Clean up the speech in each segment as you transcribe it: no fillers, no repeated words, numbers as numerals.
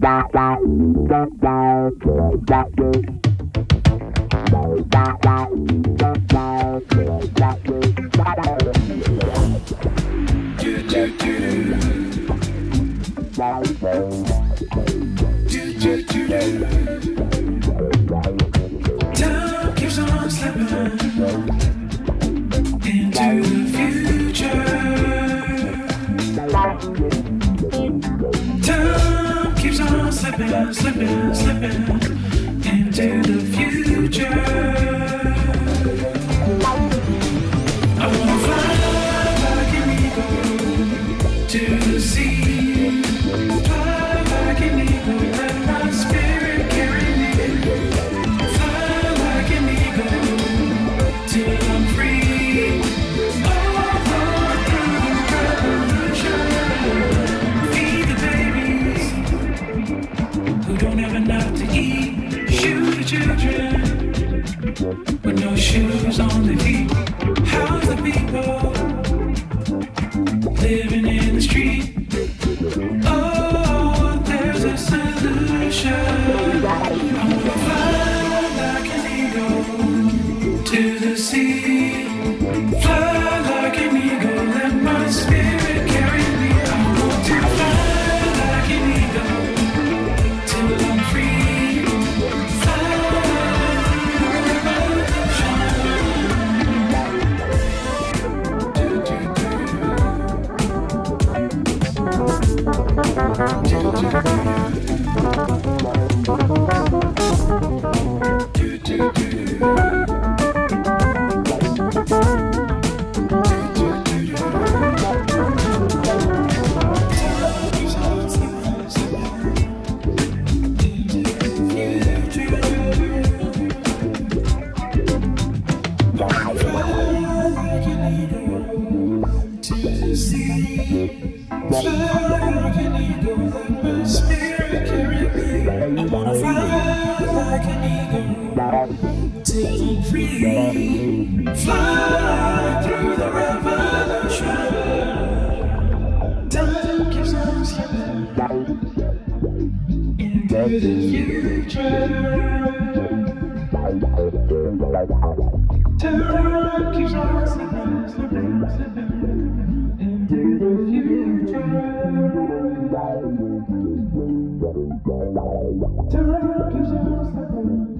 Time keeps on slipping into the future. Time keeps on slipping, slipping, slipping into the future. I wanna fly like an eagle to the sea. Fly like an eagle, let my spirit carry me. Fly like an eagle till I'm free. Over through the revolution. Feed the babies who don't have enough to eat. Shoot the children with no shoes on their feet. How's the people living in the street? Oh, there's a solution. I wanna fly like an eagle to the sea. Fly like an eagle, let my spirit carry me. I want to fly like an eagle till I'm free. Fly through the revolution. Fly through the revolution. Time keeps on slipping into the future. Time keeps on slipping, slipping, slipping into the future. Time keeps on slipping.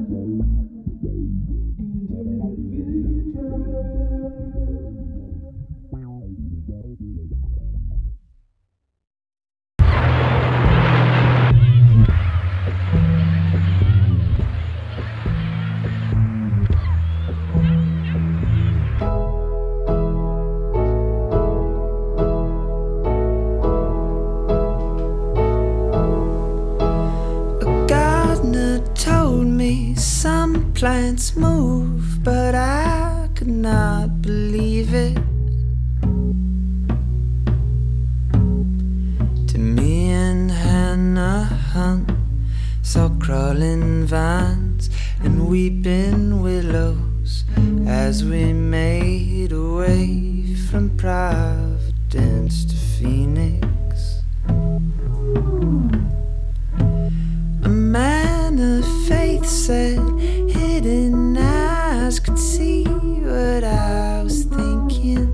Plants move, but I could not believe it. To me and Hannah Hunt saw crawling vines and weeping willows as we made our way from Providence to Phoenix. A man of faith said hidden eyes could see what I was thinking.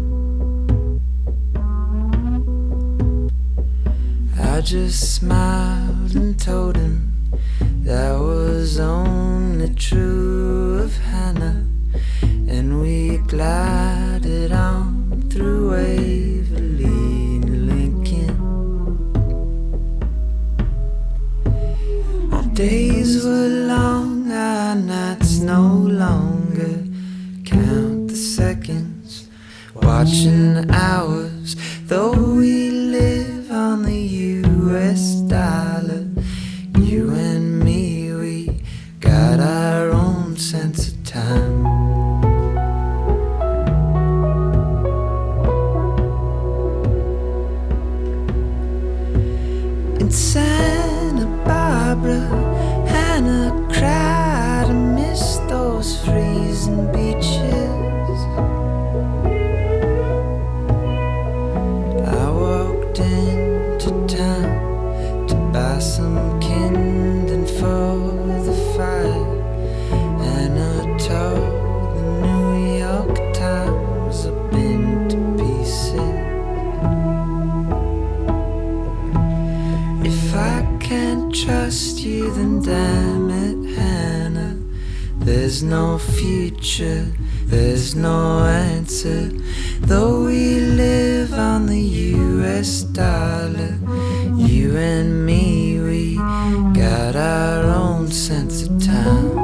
I just smiled and told him that was only true of Hannah, and we glided on through Waverly and Lincoln. Our days were long, our nights no longer. Count the seconds, watching hours, though we live on the US dollar. You and me, we got our own sense of time. In Santa Barbara, Hannah cried, I miss those freezing beaches. I was you, then damn it, Hannah. There's no future, there's no answer. Though we live on the US dollar, you and me, we got our own sense of time.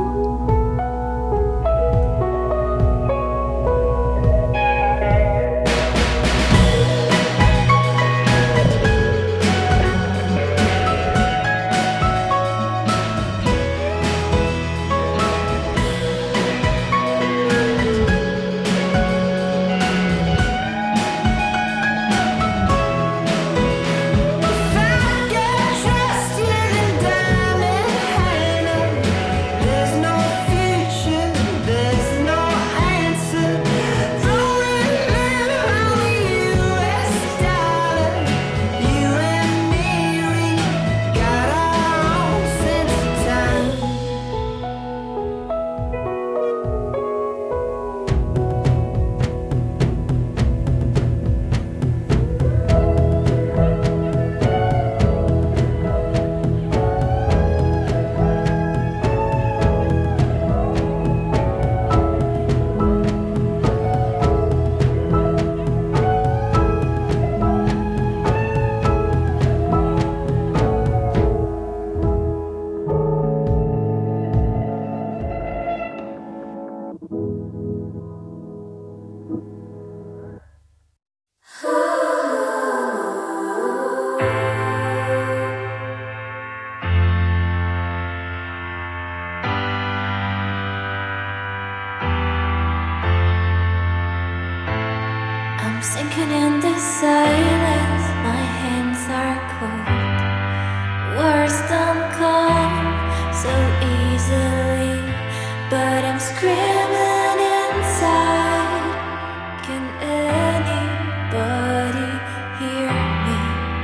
I'm sinking in the silence, my hands are cold. Words don't come so easily, but I'm screaming inside. Can anybody hear me?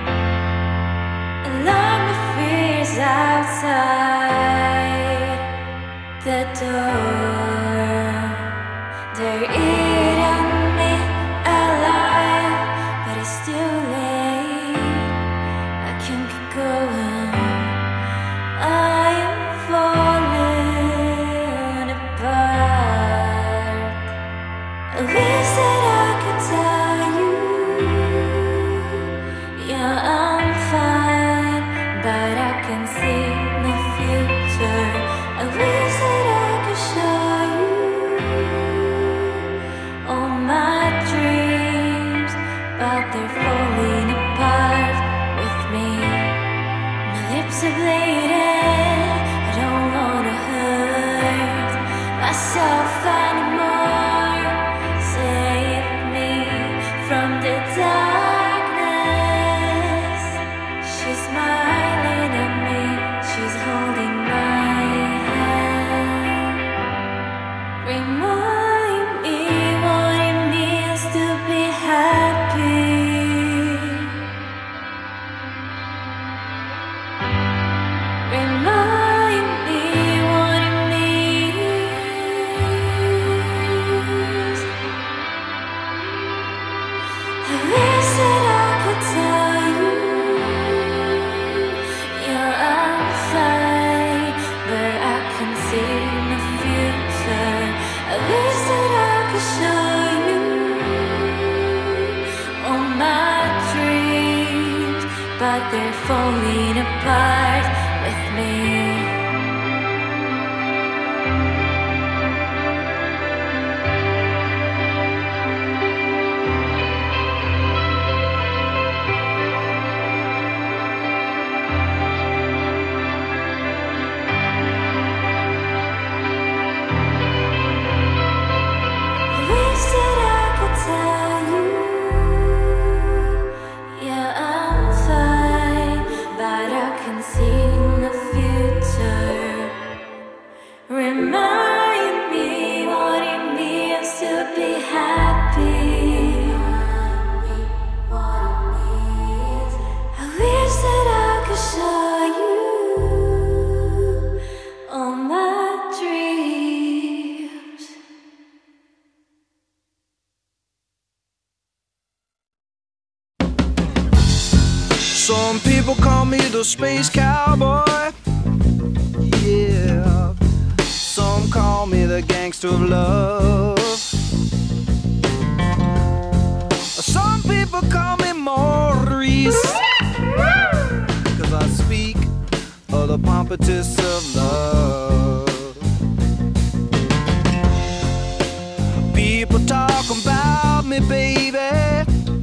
And all my fears outside the door. They're eating me alive, but it's too late. I can't keep going. I am falling apart. I wish that I could tell you, yeah, I'm fine, but I can see no future. I wish that I could show you all my dreams, but they're falling apart with me. My lips are bleeding, I don't wanna hurt myself anymore. Save me from the darkness. She's smiling at me, she's holding my hand. Remind me what it means to be happy. Remind me what it means. I wish that I could tell you, yeah, I'm fine, but I can see no future. I wish that I could show you all my dreams, but they're falling apart with me. I wish that I could tell you, yeah, I'm fine, but I can see no future. Remind me what it means to be happy. I wish that I could show you all my dreams. Some people call me the space cowboy. gangster of love. Some people call me Maurice, 'cause I speak of the pompatus of love. People talk about me, baby,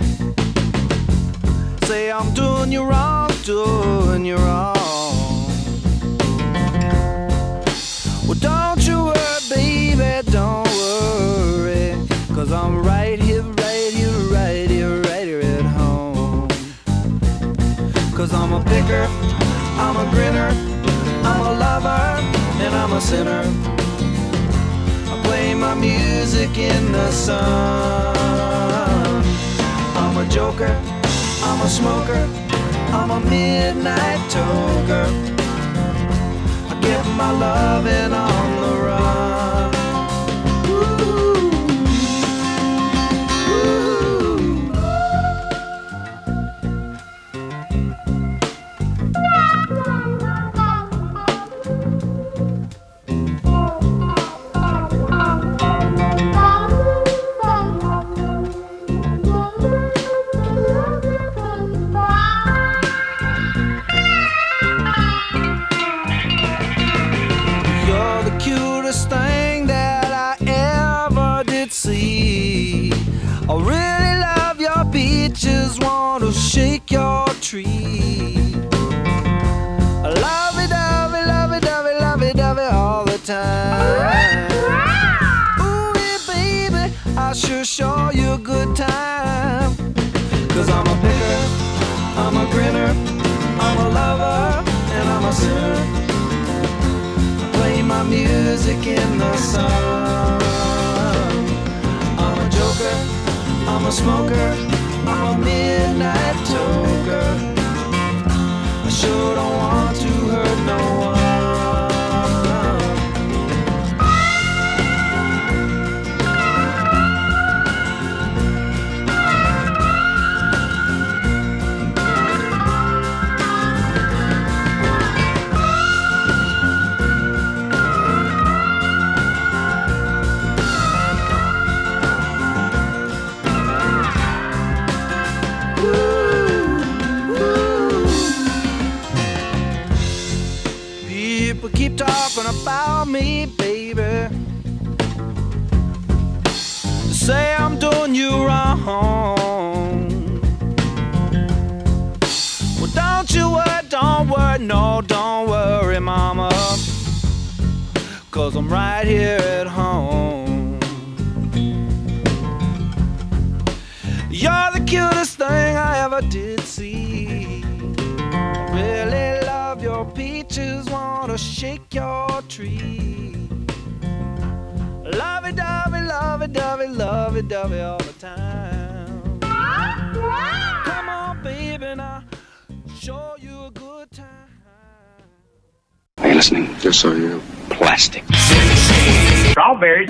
say I'm doing you wrong, doing you wrong. Well, don't you worry, baby, don't worry, 'cause I'm right here, right here, right here, right here at home. 'Cause I'm a picker, I'm a grinner, I'm a lover, and I'm a sinner. I play my music in the sun. I'm a joker, I'm a smoker, I'm a midnight toker. I get my loving on the run. Ooh. Thing that I ever did see. I really love your beaches, want to shake your tree. I love it, love it, love it, love it, love it, love it all the time. Ooh, yeah, baby, I sure show you a good time. 'Cause I'm a picker, I'm a grinner, I'm a lover, and I'm a sinner. Play my music in the sun. I'm a joker, I'm a smoker, I'm a midnight toker. I sure don't want to hurt no one. People keep talking about me, baby. Say I'm doing you wrong. Well, don't you worry, no, don't worry, mama, 'cause I'm right here at home. You're the cutest thing I ever did see. I really love your peaches, wanna shake your tree. Lovey-dovey, lovey-dovey, lovey-dovey all the time. Come on, baby, now show you a good time. Are you listening? Yes, I am. Plastic. Strawberries.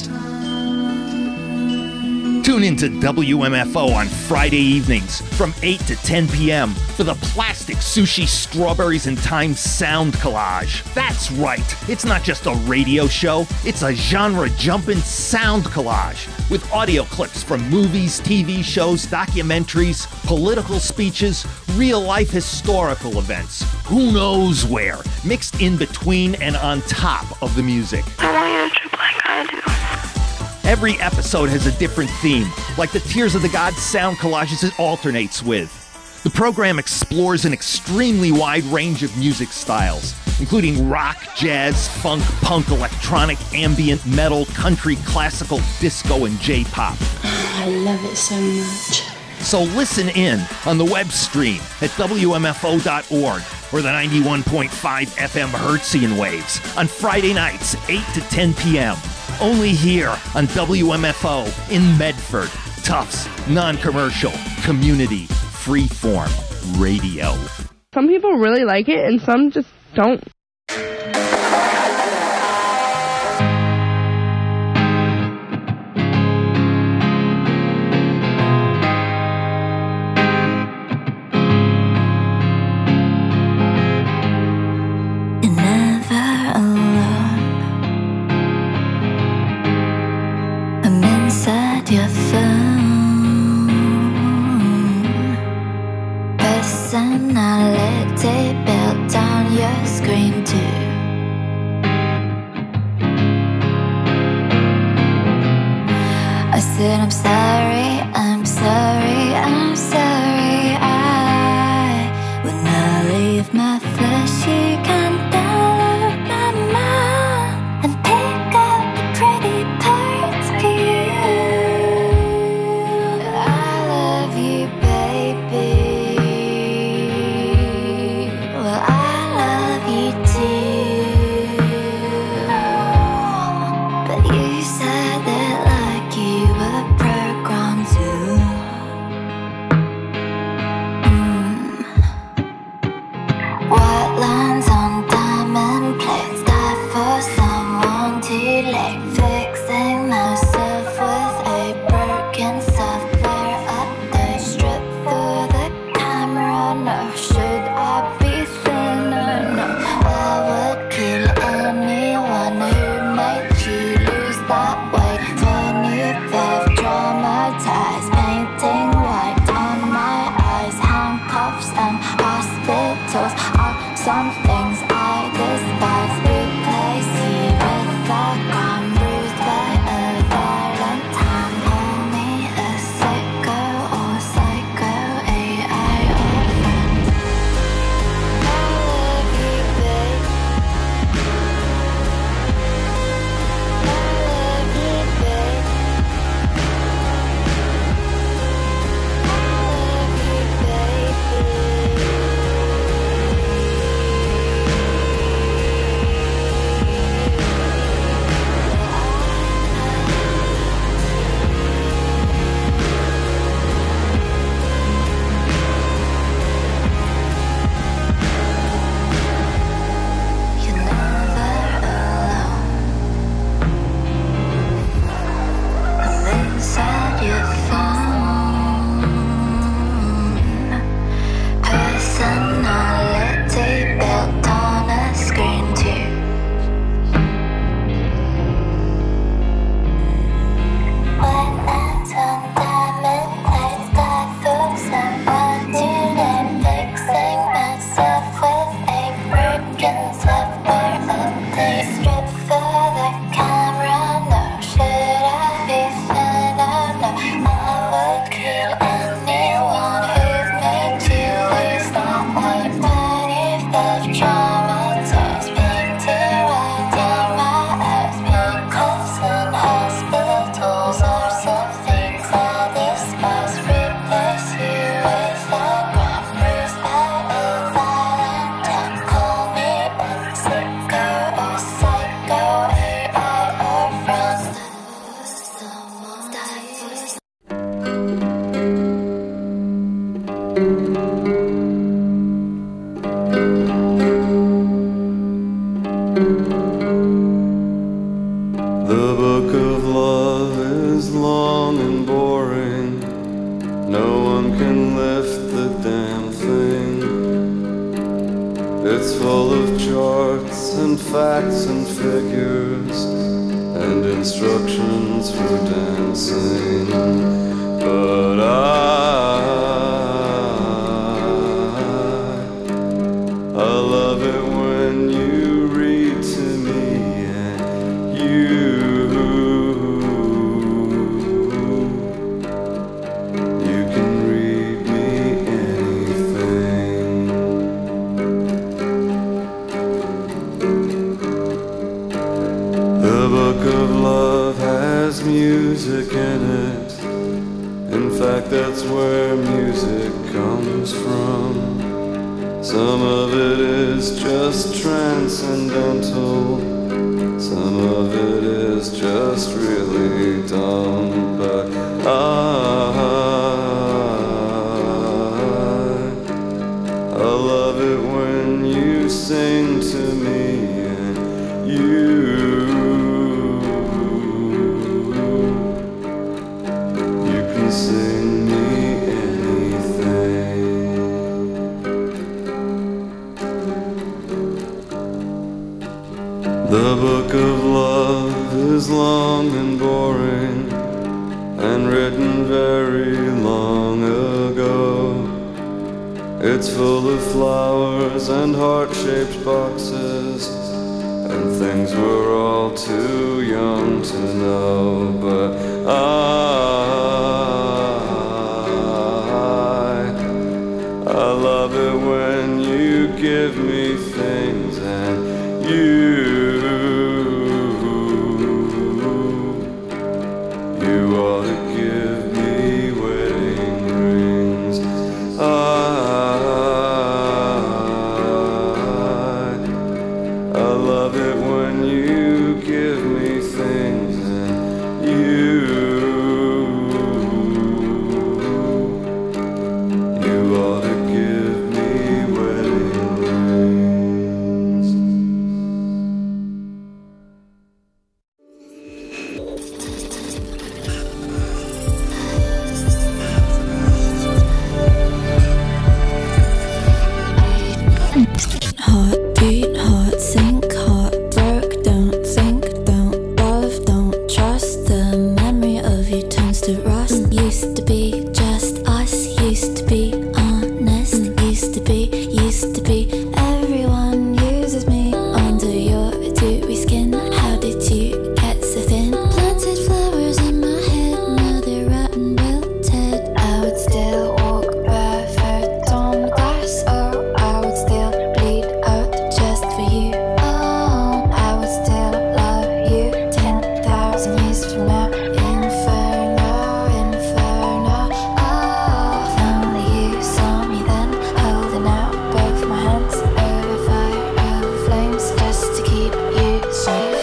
Tune into WMFO on Friday evenings from 8 to 10 p.m. for the Plastic Sushi Strawberries and Time Sound Collage. That's right, it's not just a radio show, it's a genre-jumping sound collage with audio clips from movies, TV shows, documentaries, political speeches, real-life historical events, who knows where, mixed in between and on top of the music. I want you to trip like I do. Every episode has a different theme, like the Tears of the Gods sound collages it alternates with. The program explores an extremely wide range of music styles, including rock, jazz, funk, punk, electronic, ambient, metal, country, classical, disco, and J-pop. I love it so much. So listen in on the web stream at WMFO.org or the 91.5 FM Hertzian waves on Friday nights, 8 to 10 p.m. Only here on WMFO in Medford. Tufts, non-commercial, community, freeform radio. Some people really like it and some just don't. But I'm sorry, I'm sorry, I'm sorry. I will not leave my fleshy kind out of my mind and pick up the pretty parts for you. I love you, baby. Well, I love you too. But you said that like you were programmed to. White lines on diamond plates, die for someone too late. Fixing myself with a broken software update. Strip for the camera, no. Should I be thinner? No. I would kill anyone who made you lose that weight. Turn you they've traumatized. Painting white on my eyes. Handcuffs and hospitals are some things I despise. Replace you with a gun, bruised by a violent hand. Call me a sicko or psycho, AI or friend. I love you, babe. I love you, babe. I love you, baby. You're never alone. I'm inside your phone. Personality built on a screen too. White lines on diamond plates, die for someone too late. Fixing myself with a broken software update. Strip for the camera, no. Should I be thinner? No. I would kill anyone who made you lose that weight. Turn you they've traumatized. Painted right down my eyes. Handcuffs and hospitals are some things I despise. Replace you with a gun, bruised by a violent hand. Call me a sicko or psycho, AI or friend. Someone die for The book of love is long and boring. No one can lift the damn thing. It's full of charts and facts and figures and instructions for dancing. But I love it when you read to me and you can read me anything. The book of love has music in it. In fact, that's where music comes from. Some of it is just transcendental. Some of it is just really dumb. But I love it when you sing to me and you can sing me anything. The book of love is long and boring and written very long ago. It's full of flowers and heart-shaped boxes and things we're all too young to know. But love it when you give me things and you ought to give me wedding rings. Heartbeat, heart sink, heart broke. Don't think, don't love, don't trust. The memory of you turns to rust. Used to be just us, used to be honest, used to be. Everyone uses me under your dewy skin. How did you get so thin? Planted flowers in my head, now they're rotten, wilted. I would still walk barefoot on the grass. Oh, I would still bleed out just for you. Oh, I would still love you 10,000 years from now. Inferno, inferno. Oh, if only you saw me then, holding out both my hands over fire, over flames, just to keep you safe.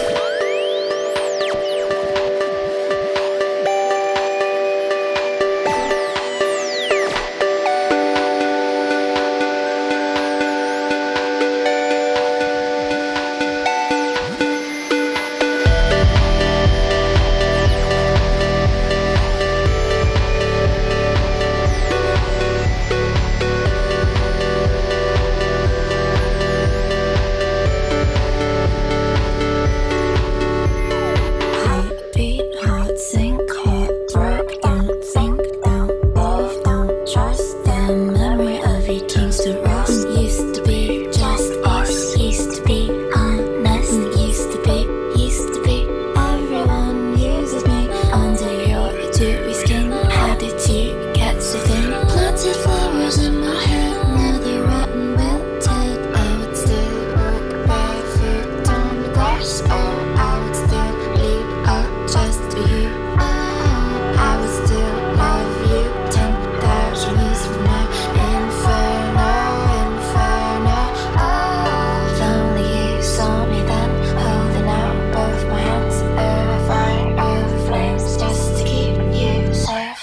Heartbeat, heart sink, heart broke. Don't think, don't love, don't trust. The memory of you turns to rust. Used to be just us, used to be honest, used to be. Everyone uses me under your dewy skin. How did you get so thin? Planted flowers in my head, now they're rotten, wilted. I would still walk barefoot on the grass. Oh, I would still bleed out just for you. Oh, I would still love you 10,000 years from now. Inferno, inferno. Oh, if only you saw me then, holding out both my hands over fire, over flames, just to keep you safe.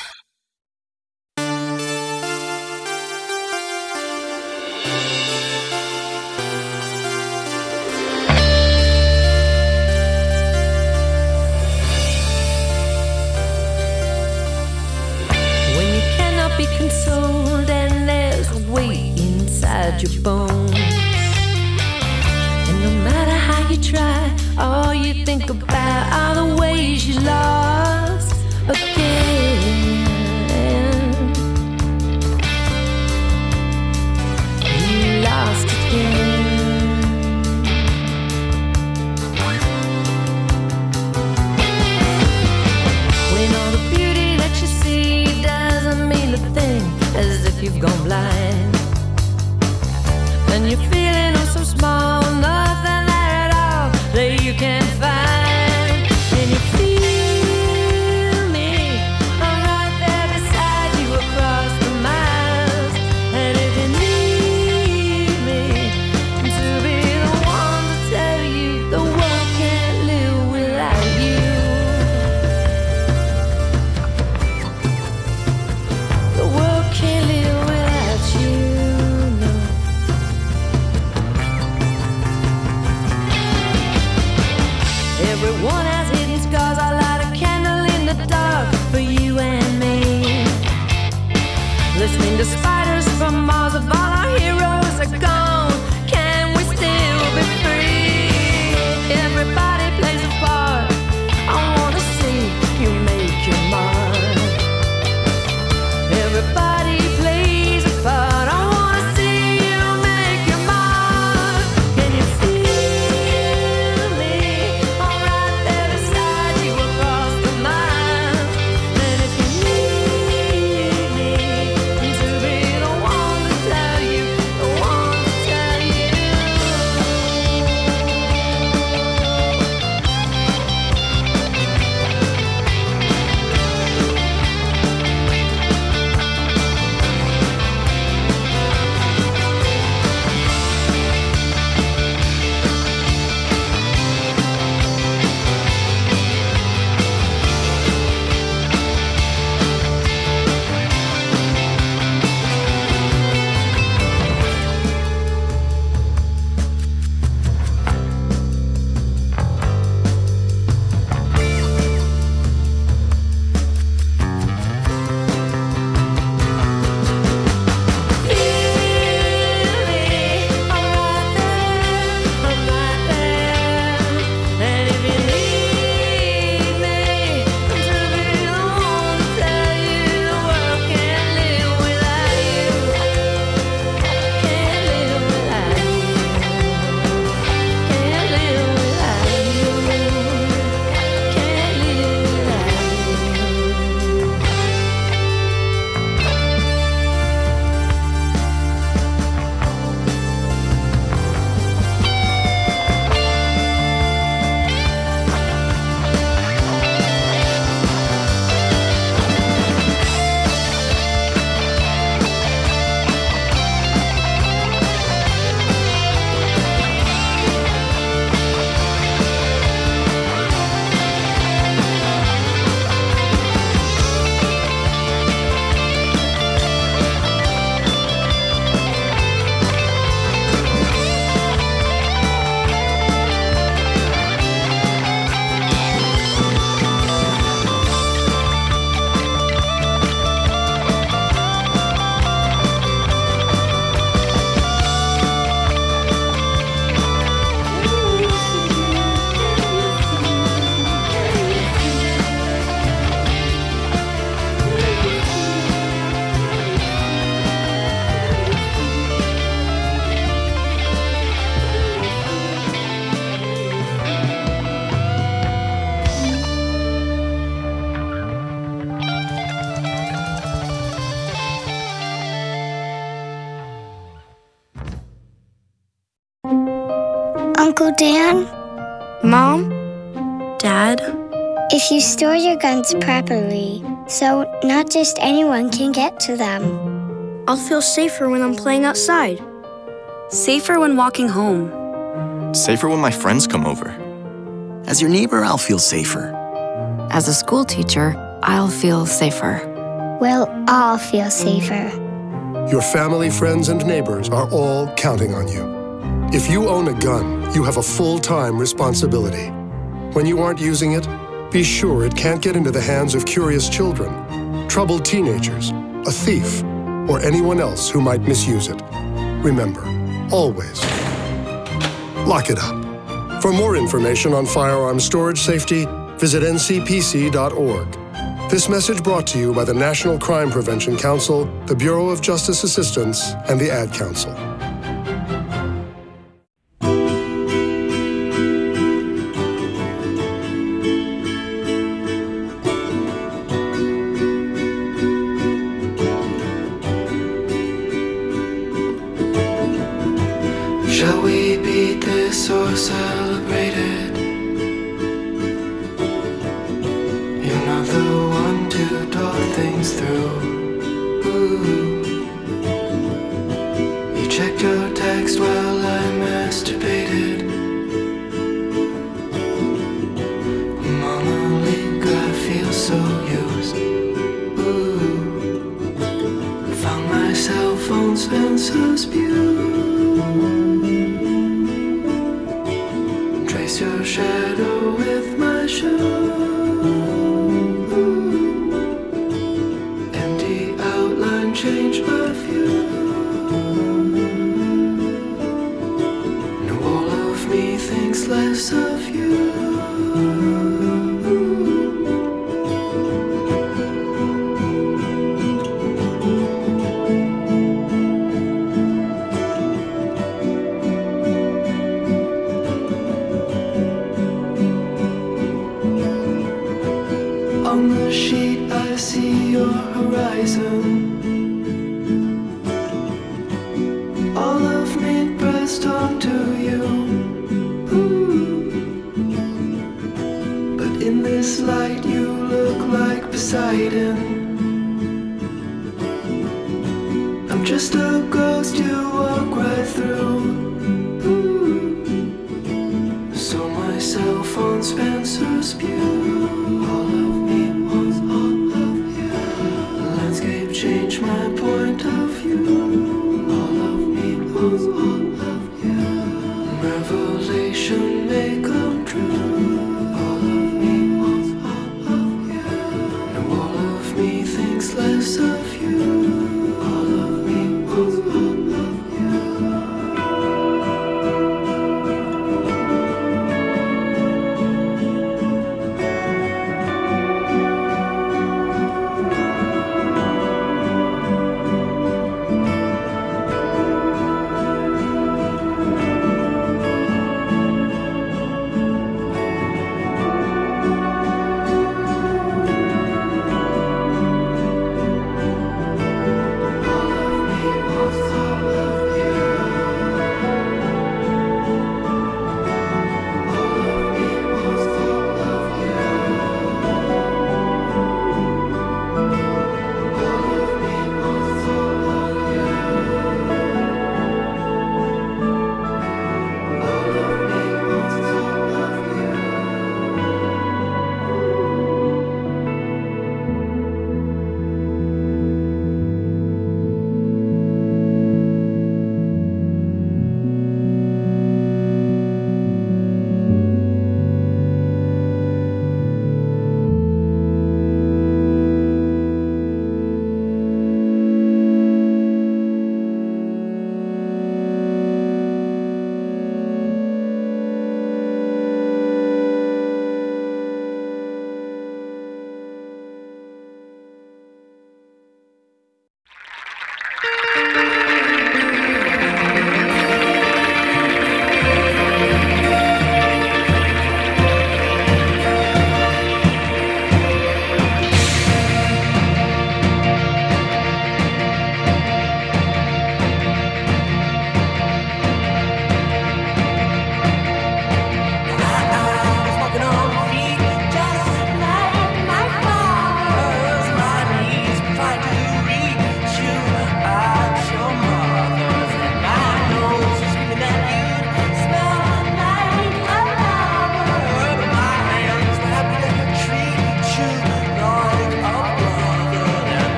When you cannot be consoled and there's weight inside your bones, and no matter how you try, all you think about are the ways you lost again. You lost again. When all the beauty that you see doesn't mean a thing, as if you've gone blind, and you're feeling oh so small, nothing there at all that you can find. And you feel me, I'm right there beside you across the miles. And if you need me to be the one to tell you the world can't live without you, the world can't live without you, no. Everyone has hidden scars. I light a candle in the dark for you and me. Listening to spiders from Mars, if all our heroes are gone, can we still be free? Everybody plays a part. I wanna see you make your mark. Everybody plays a part. I wanna see you make your mark. Can you feel me? I'm right there beside you across the miles. And if you need me to be Uncle Dan? Mom? Dad? If you store your guns properly, so not just anyone can get to them. I'll feel safer when I'm playing outside. Safer when walking home. Safer when my friends come over. As your neighbor, I'll feel safer. As a school teacher, I'll feel safer. We'll all feel safer. Your family, friends, and neighbors are all counting on you. If you own a gun, you have a full-time responsibility. When you aren't using it, be sure it can't get into the hands of curious children, troubled teenagers, a thief, or anyone else who might misuse it. Remember, always, lock it up. For more information on firearm storage safety, visit ncpc.org. This message brought to you by the National Crime Prevention Council, the Bureau of Justice Assistance, and the Ad Council. Shall we beat this or celebrate it? You're not the one to talk things through. Ooh. You checked your text while I masturbated. Mama Leak, I feel so used. Ooh. Found my cell phone Spencer's Pew. Trace your shadow with my shoe. Empty outline, change my view. Now all of me thinks less of you. On the sheet I see your horizon. All of me pressed onto you. Ooh. But in this light you look like Poseidon. I'm just a ghost you walk right through. Ooh. So my cell phone Spencer's Pew. All of me wants all of you. The landscape changed my point of view. All of me wants all of you. Revelation may come true. All of me wants all of you. Now all of me thinks less of you. All of me wants all of you.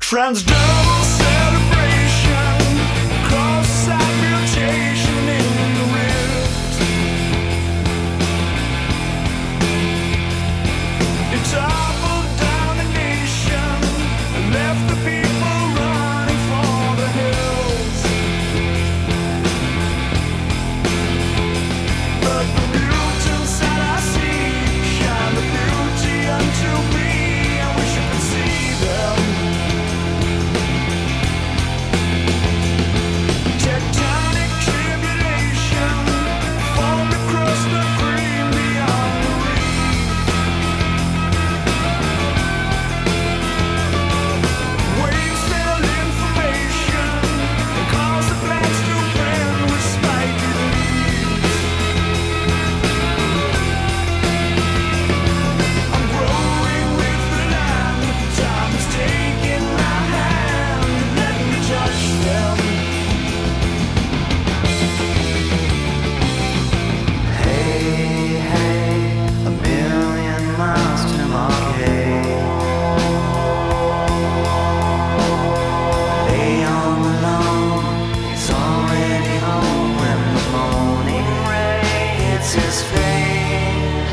Transdermal celebration, cross-side mutation in the rift. It toppled down the nation and left the people running for the hills. But the mutants that I see shine the beauty unto me. I wish I could see them. Tectonic tribulation formed across the green beyond the reef. Waves fill information and cause the blacks to bend with spiky leaves. I'm growing with the land. Time is taking my hand and let me touch them. Hey, hey, a million miles to Marquette. Lay on the lawn, he's already home when the morning rain hits his face.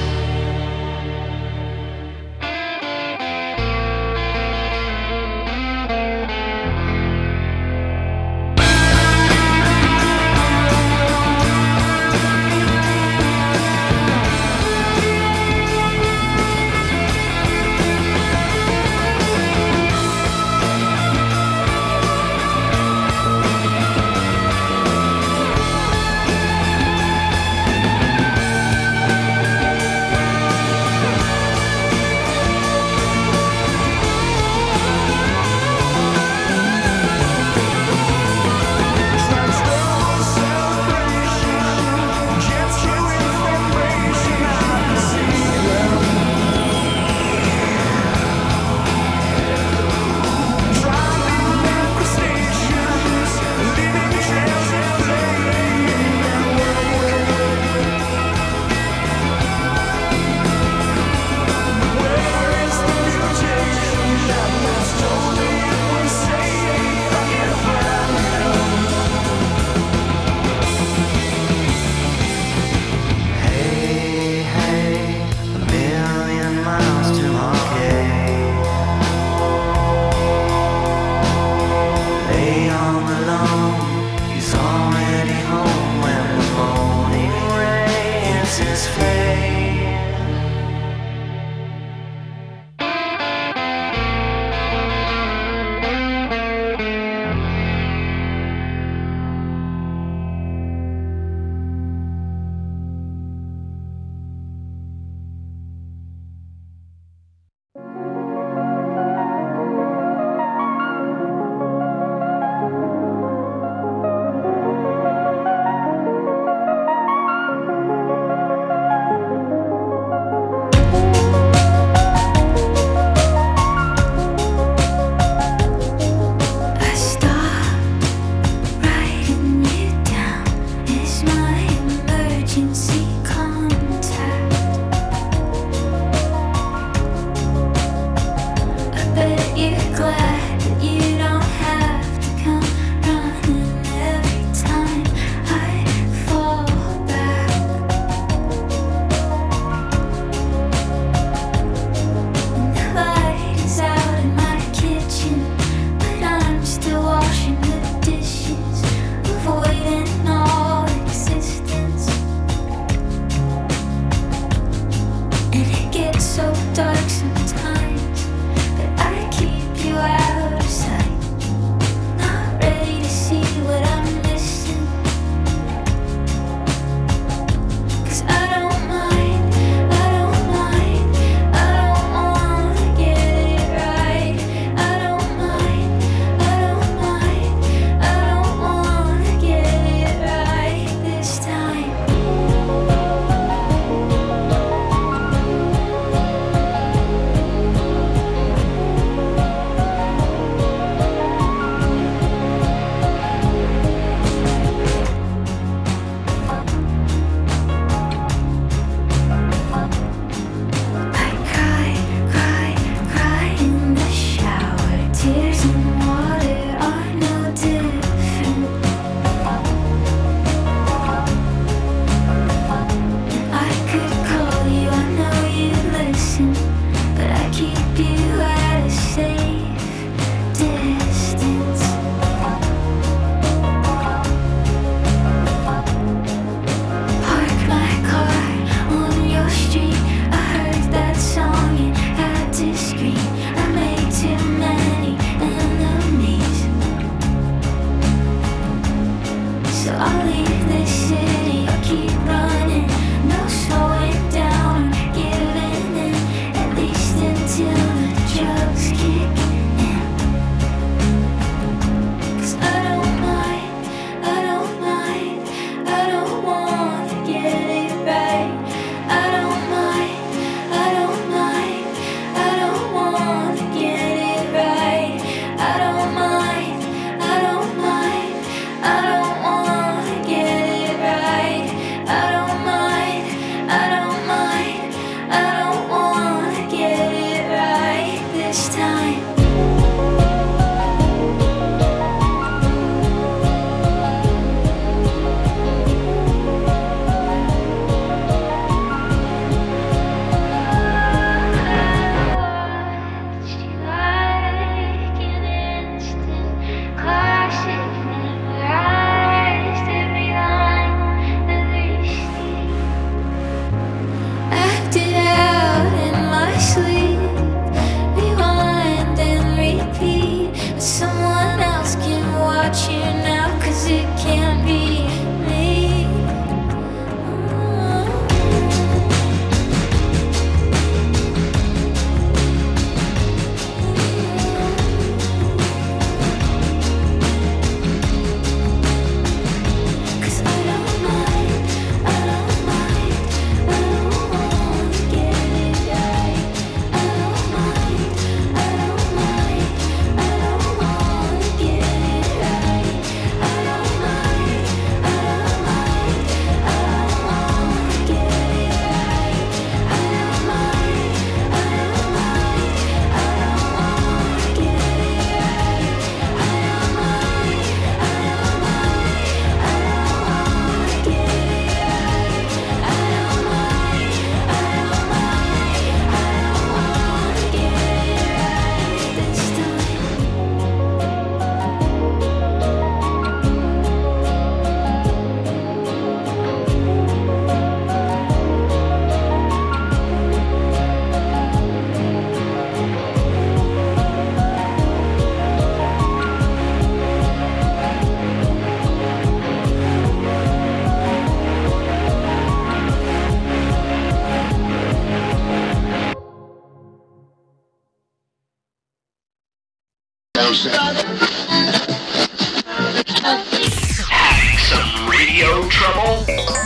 Some radio trouble?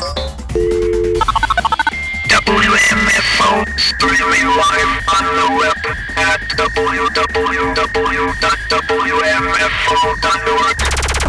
WMFO, streaming live on the web at www.wmfo.org.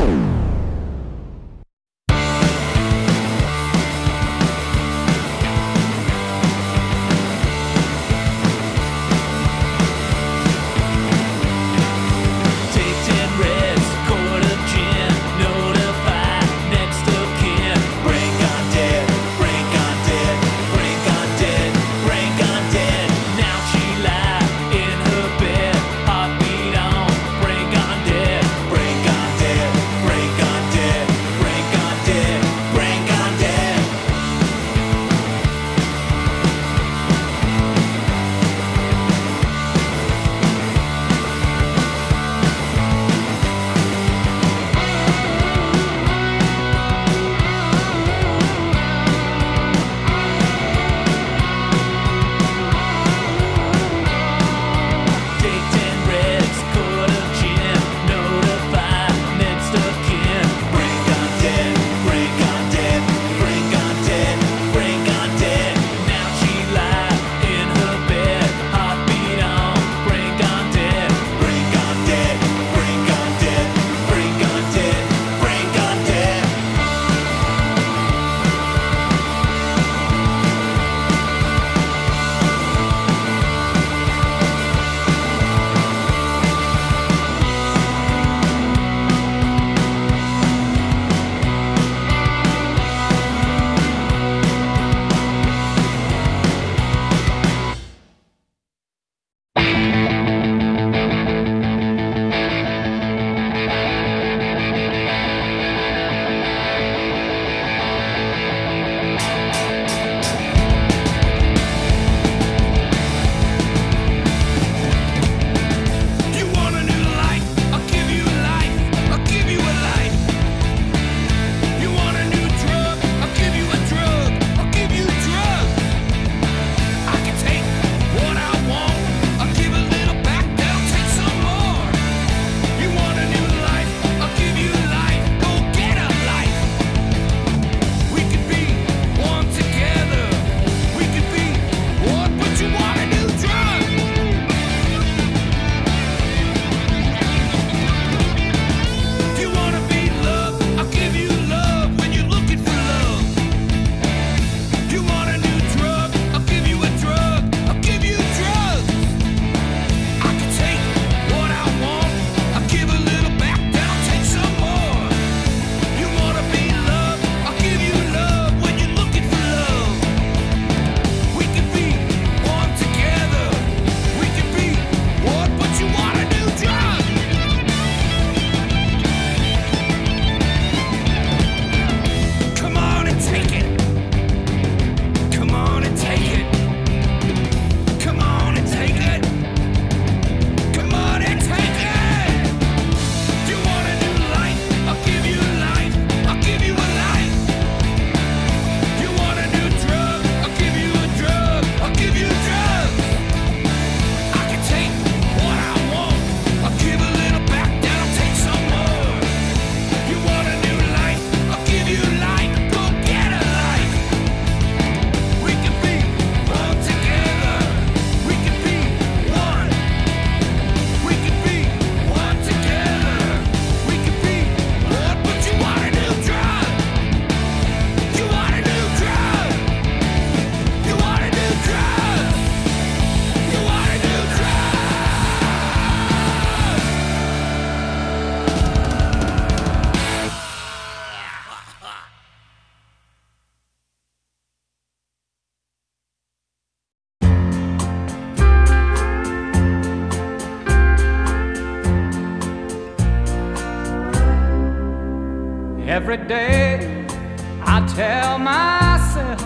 Every day I tell myself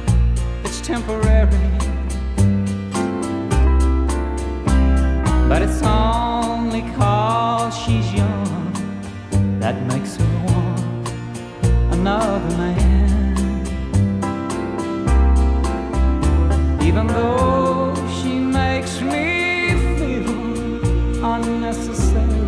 it's temporary, but it's only 'cause she's young that makes her want another man. Even though she makes me feel unnecessary,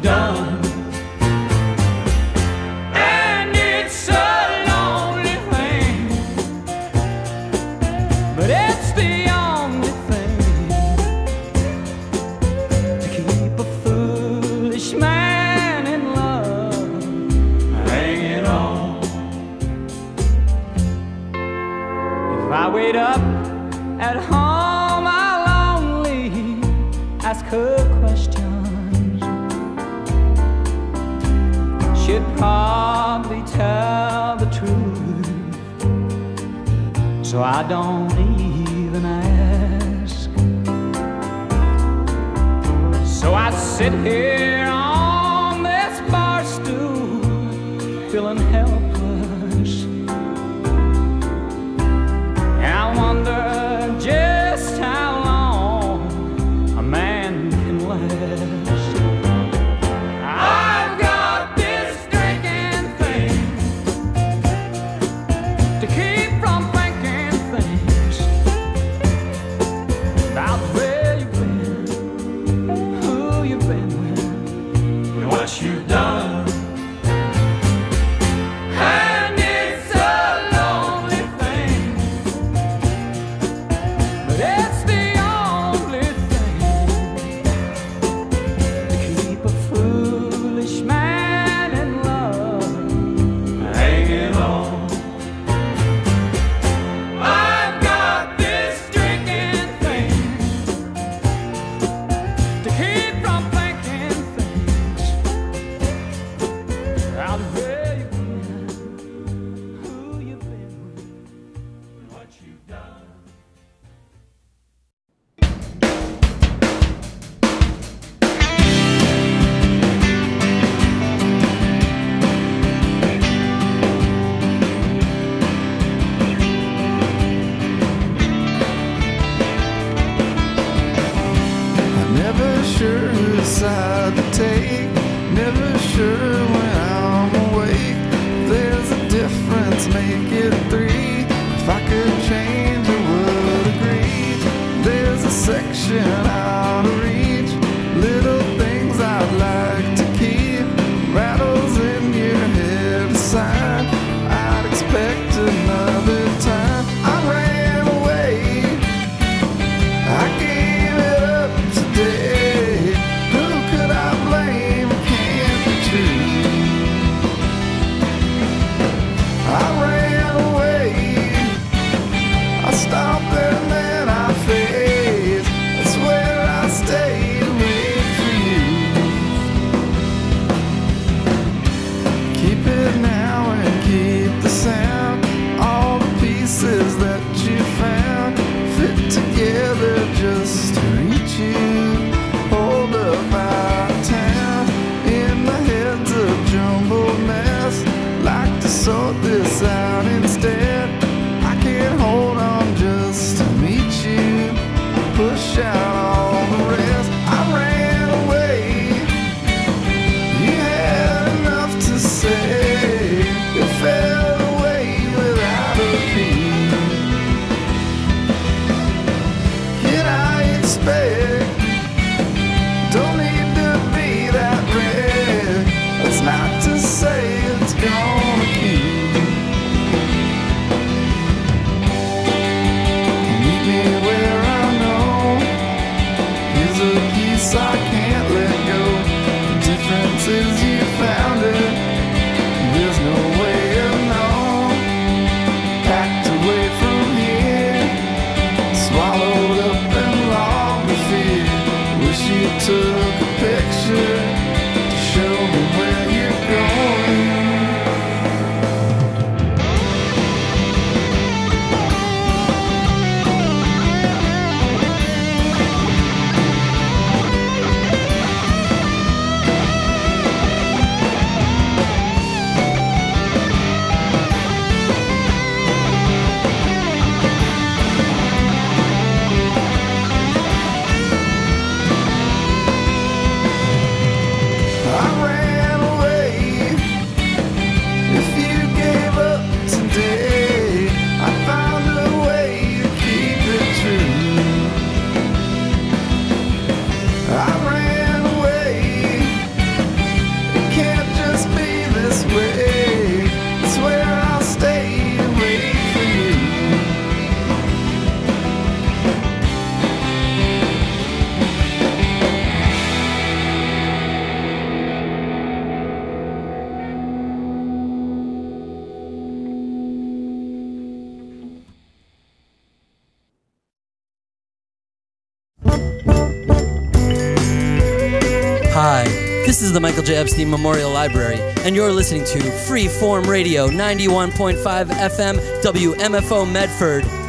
done. And it's a lonely thing, but it's the only thing to keep a foolish man in love hanging on. If I wait up at home, I'll only ask her questions. She'd probably tell the truth, so I don't even ask. So I sit here on this bar stool, feeling helpless, and I wonder just how long a man can last. I've got this drinking thing to keep from thinking things about where you've been, who you've been with, and what you've done. And it's a lonely thing, but it's the only thing to keep a foolish man in love hanging on. I've got this drinking thing to keep from thinking things out of where you've been, who you've been with, and what you've done. I'm never sure whose side to take, never sure when I'm awake. There's a difference, make it three. If I could change, I would agree. There's a section out of reach, little things I'd like to keep. Rattles in your head aside, I'd expect another time. I ran away, I gave it up today. Who could I blame? It can't be true. I ran away, I stopped and then I faced. That's where I stayed and waited for you. Keep it now and keep the sound. All the pieces that you found fit together just to reach you. Hold up out of town in the heads of jumbled mess. Like to sort this out instead. I can't hold on just to meet you. Push out all the rest. I ran away. You had enough to say. It fell away without a peep. Can I expect? Don't need to be that red. That's not to say it's gonna keep. Meet me where I know. Here's a piece I can't let go. The difference is you found it. There's no way of knowing. Packed away from here, swallowed up and logged with fear. Wish you took a picture to show me where you're going. This is the Michael J. Epstein Memorial Library, and you're listening to Freeform Radio 91.5 FM WMFO Medford.